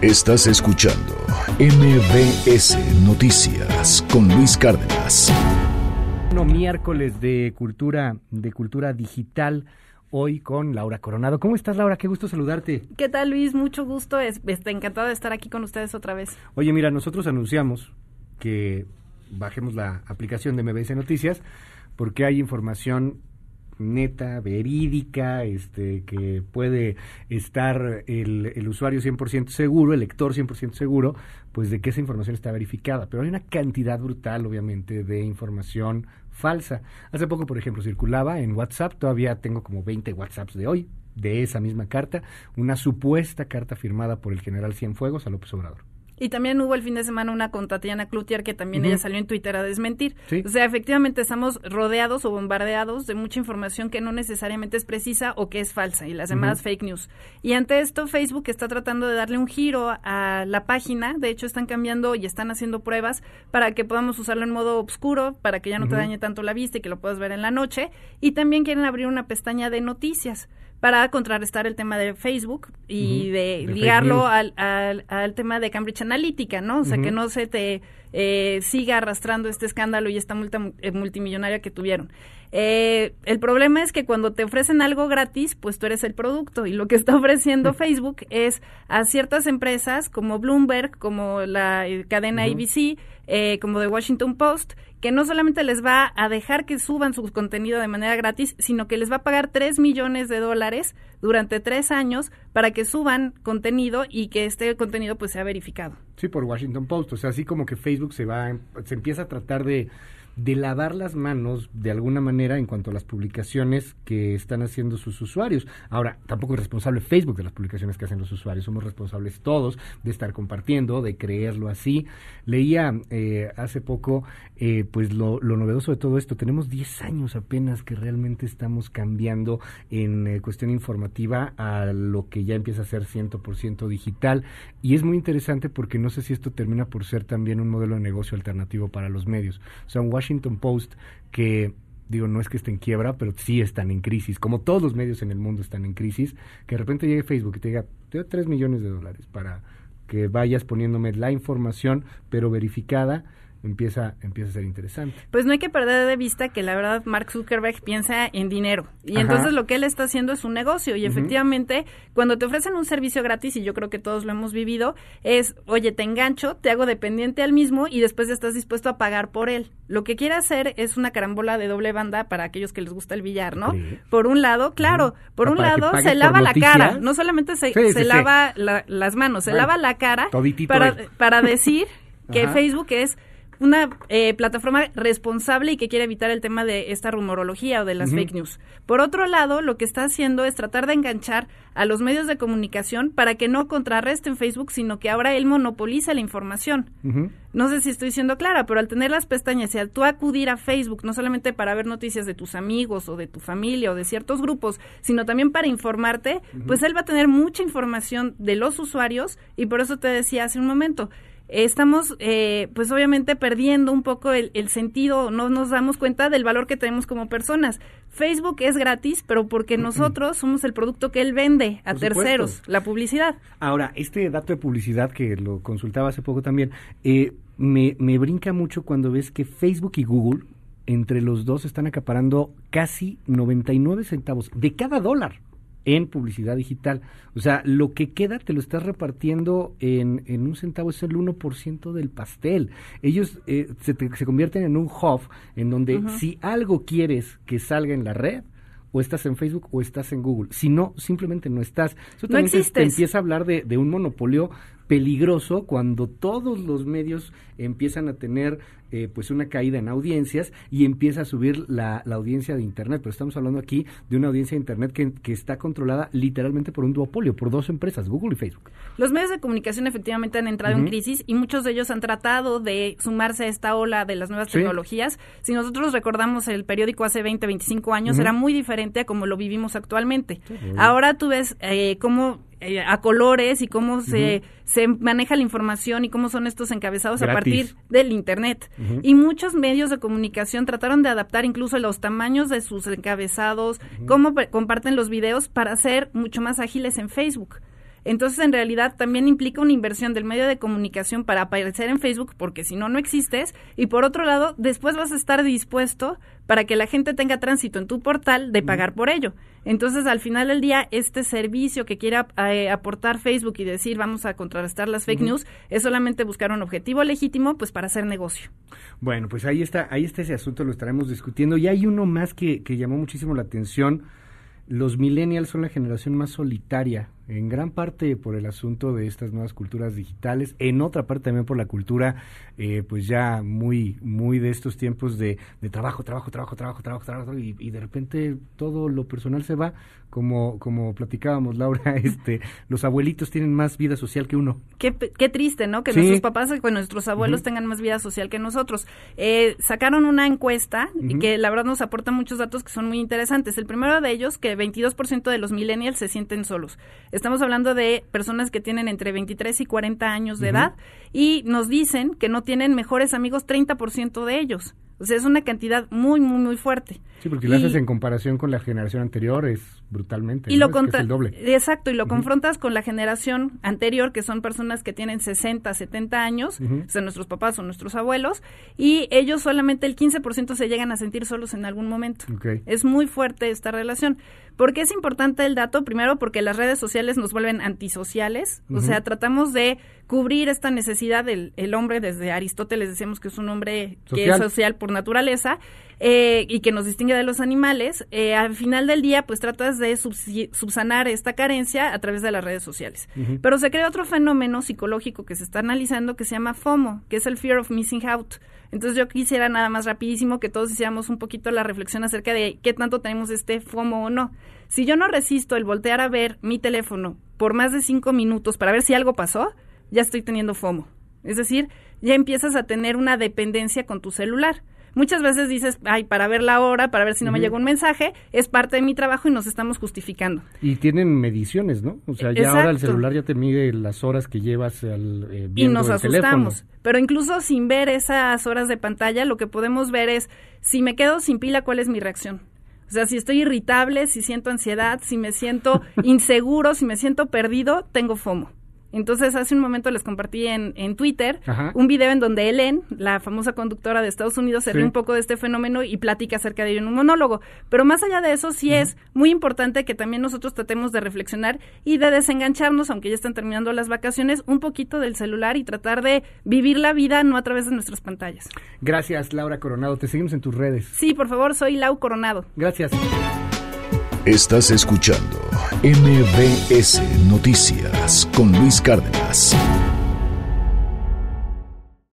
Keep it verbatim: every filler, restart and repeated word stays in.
Estás escuchando M B S Noticias con Luis Cárdenas. No, miércoles de cultura, de cultura digital, hoy con Laura Coronado. ¿Cómo estás, Laura? Qué gusto saludarte. ¿Qué tal, Luis? Mucho gusto, es, está encantada de estar aquí con ustedes otra vez. Oye, mira, nosotros anunciamos que bajemos la aplicación de M B S Noticias porque hay información neta, verídica, este, que puede estar el, el usuario cien por ciento seguro, el lector cien por ciento seguro, pues de que esa información está verificada. Pero hay una cantidad brutal, obviamente, de información falsa. Hace poco, por ejemplo, circulaba en WhatsApp, todavía tengo como veinte WhatsApps de hoy, de esa misma carta, una supuesta carta firmada por el general Cienfuegos a López Obrador. Y también hubo el fin de semana una con Tatiana Cloutier, que también uh-huh. ella salió en Twitter a desmentir. ¿Sí? O sea, efectivamente estamos rodeados o bombardeados de mucha información que no necesariamente es precisa o que es falsa, y las llamadas uh-huh. fake news. Y ante esto, Facebook está tratando de darle un giro a la página. De hecho, están cambiando y están haciendo pruebas para que podamos usarlo en modo oscuro, para que ya no uh-huh. te dañe tanto la vista y que lo puedas ver en la noche. Y también quieren abrir una pestaña de noticias para contrarrestar el tema de Facebook y uh-huh. de, de ligarlo al, al, al tema de Cambridge Analytica, ¿no? O sea, uh-huh. que no se te eh, siga arrastrando este escándalo y esta multa eh, multimillonaria que tuvieron. Eh, el problema es que cuando te ofrecen algo gratis, pues tú eres el producto, y lo que está ofreciendo uh-huh. Facebook es a ciertas empresas como Bloomberg, como la eh, cadena uh-huh. A B C, eh, como The Washington Post, que no solamente les va a dejar que suban su contenido de manera gratis, sino que les va a pagar tres millones de dólares durante tres años para que suban contenido y que este contenido pues sea verificado. Sí, por Washington Post, o sea, así como que Facebook se va, se empieza a tratar de de lavar las manos de alguna manera en cuanto a las publicaciones que están haciendo sus usuarios. Ahora, tampoco es responsable Facebook de las publicaciones que hacen los usuarios, somos responsables todos de estar compartiendo, de creerlo así. Leía eh, hace poco, eh, pues lo, lo novedoso de todo esto, tenemos diez años apenas que realmente estamos cambiando en eh, cuestión informativa a lo que ya empieza a ser cien por ciento digital, y es muy interesante porque no sé si esto termina por ser también un modelo de negocio alternativo para los medios. O sea, un Washington Post que, digo, no es que esté en quiebra, pero sí están en crisis, como todos los medios en el mundo están en crisis, que de repente llegue Facebook y te diga, te doy tres millones de dólares para que vayas poniéndome la información, pero verificada, empieza empieza a ser interesante. Pues no hay que perder de vista que la verdad Mark Zuckerberg piensa en dinero, y Ajá. entonces lo que él está haciendo es un negocio, y uh-huh. efectivamente cuando te ofrecen un servicio gratis, y yo creo que todos lo hemos vivido, es, oye, te engancho, te hago dependiente al mismo y después ya estás dispuesto a pagar por él. Lo que quiere hacer es una carambola de doble banda para aquellos que les gusta el billar, ¿no? Sí. Por un lado, claro, uh-huh. por un lado se lava la cara, no solamente se, sí, se sí, lava sí. La, las manos, se bueno, lava la cara para, para decir que Facebook es una eh, plataforma responsable y que quiere evitar el tema de esta rumorología o de las uh-huh. fake news. Por otro lado, lo que está haciendo es tratar de enganchar a los medios de comunicación para que no contrarresten Facebook, sino que ahora él monopoliza la información. Uh-huh. No sé si estoy siendo clara, pero al tener las pestañas y al tú acudir a Facebook, no solamente para ver noticias de tus amigos o de tu familia o de ciertos grupos, sino también para informarte, uh-huh. pues él va a tener mucha información de los usuarios, y por eso te decía hace un momento, estamos eh, pues obviamente perdiendo un poco el, el sentido, no nos damos cuenta del valor que tenemos como personas. Facebook es gratis, pero porque nosotros somos el producto que él vende a Por terceros, supuesto. La publicidad. Ahora, este dato de publicidad que lo consultaba hace poco también, eh, me, me brinca mucho cuando ves que Facebook y Google, entre los dos, están acaparando casi noventa y nueve centavos de cada dólar en publicidad digital. O sea, lo que queda te lo estás repartiendo en, en un centavo, es el uno por ciento del pastel. Ellos eh, se, te, se convierten en un hub en donde uh-huh. si algo quieres que salga en la red, o estás en Facebook o estás en Google. Si no, simplemente no estás. Eso no también existes. Te, te empieza a hablar de, de un monopolio peligroso cuando todos los medios empiezan a tener eh, pues una caída en audiencias y empieza a subir la, la audiencia de Internet. Pero estamos hablando aquí de una audiencia de Internet que, que está controlada literalmente por un duopolio, por dos empresas, Google y Facebook. Los medios de comunicación efectivamente han entrado uh-huh. en crisis, y muchos de ellos han tratado de sumarse a esta ola de las nuevas sí. tecnologías. Si nosotros recordamos el periódico hace veinte, veinticinco años, uh-huh. era muy diferente a como lo vivimos actualmente. Uh-huh. Ahora tú ves eh, cómo eh, a colores y cómo uh-huh. se, se maneja la información y cómo son estos encabezados Gratis. A partir del Internet. Uh-huh. Y muchos medios de comunicación trataron de adaptar incluso los tamaños de sus encabezados, uh-huh. cómo pe- comparten los videos para ser mucho más ágiles en Facebook. Entonces, en realidad, también implica una inversión del medio de comunicación para aparecer en Facebook, porque si no, no existes. Y por otro lado, después vas a estar dispuesto para que la gente tenga tránsito en tu portal de pagar por ello. Entonces, al final del día, este servicio que quiera eh, aportar Facebook y decir vamos a contrarrestar las fake uh-huh. news, es solamente buscar un objetivo legítimo, pues para hacer negocio. Bueno, pues ahí está, ahí está ese asunto, lo estaremos discutiendo. Y hay uno más que, que llamó muchísimo la atención. Los millennials son la generación más solitaria, en gran parte por el asunto de estas nuevas culturas digitales, en otra parte también por la cultura, eh, pues ya muy muy de estos tiempos de, de trabajo, trabajo, trabajo, trabajo, trabajo, trabajo, y, y de repente todo lo personal se va, como como platicábamos, Laura, este los abuelitos tienen más vida social que uno. Qué, qué triste, ¿no? Que sí. nuestros papás, que nuestros abuelos uh-huh. tengan más vida social que nosotros. Eh, sacaron una encuesta uh-huh. que la verdad nos aporta muchos datos que son muy interesantes. El primero de ellos, que veintidós por ciento de los millennials se sienten solos. Estamos hablando de personas que tienen entre veintitrés y cuarenta años de uh-huh. edad y nos dicen que no tienen mejores amigos treinta por ciento de ellos. O sea, es una cantidad muy, muy, muy fuerte. Sí, porque y, lo haces en comparación con la generación anterior, es brutalmente, y ¿no? lo contra- es, es el doble. Exacto, y lo uh-huh. confrontas con la generación anterior, que son personas que tienen sesenta, setenta años, uh-huh. o sea, nuestros papás o nuestros abuelos, y ellos solamente el quince por ciento se llegan a sentir solos en algún momento. Okay. Es muy fuerte esta relación. ¿Por qué es importante el dato? Primero, porque las redes sociales nos vuelven antisociales, uh-huh. o sea, tratamos de cubrir esta necesidad del el hombre. Desde Aristóteles decíamos que es un hombre social. que es social por naturaleza, eh, y que nos distingue de los animales. Eh, al final del día, pues tratas de subsi- subsanar esta carencia a través de las redes sociales. Uh-huh. Pero se crea otro fenómeno psicológico que se está analizando que se llama FOMO, que es el Fear of Missing Out. Entonces yo quisiera nada más rapidísimo que todos hiciéramos un poquito la reflexión acerca de qué tanto tenemos este FOMO o no. Si yo no resisto el voltear a ver mi teléfono por más de cinco minutos para ver si algo pasó, ya estoy teniendo FOMO. Es decir, ya empiezas a tener una dependencia con tu celular. Muchas veces dices, ay, para ver la hora, para ver si no uh-huh. me llegó un mensaje, es parte de mi trabajo y nos estamos justificando. Y tienen mediciones, ¿no? O sea, ya Exacto. ahora el celular ya te mide las horas que llevas al, eh, viendo y nos el asustamos. teléfono. Pero incluso sin ver esas horas de pantalla, lo que podemos ver es, si me quedo sin pila, ¿cuál es mi reacción? O sea, si estoy irritable, si siento ansiedad, si me siento inseguro, si me siento perdido, tengo FOMO. Entonces, hace un momento les compartí en, en Twitter Ajá. un video en donde Ellen, la famosa conductora de Estados Unidos, se sí. ríe un poco de este fenómeno y platica acerca de ello en un monólogo. Pero más allá de eso, sí uh-huh. es muy importante que también nosotros tratemos de reflexionar y de desengancharnos, aunque ya están terminando las vacaciones, un poquito del celular y tratar de vivir la vida no a través de nuestras pantallas. Gracias, Laura Coronado. Te seguimos en tus redes. Sí, por favor, soy Lau Coronado. Gracias. Estás escuchando M B S Noticias con Luis Cárdenas.